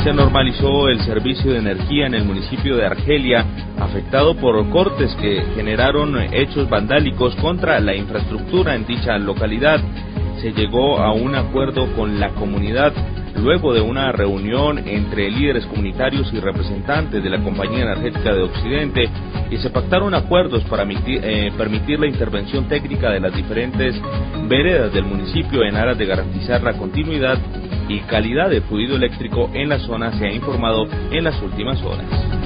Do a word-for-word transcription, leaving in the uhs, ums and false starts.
Se normalizó el servicio de energía en el municipio de Argelia, afectado por cortes que generaron hechos vandálicos contra la infraestructura en dicha localidad. Se llegó a un acuerdo con la comunidad luego de una reunión entre líderes comunitarios y representantes de la Compañía Energética de Occidente, y se pactaron acuerdos para emitir, eh, permitir la intervención técnica de las diferentes veredas del municipio en aras de garantizar la continuidad y calidad de fluido eléctrico en la zona, se ha informado en las últimas horas.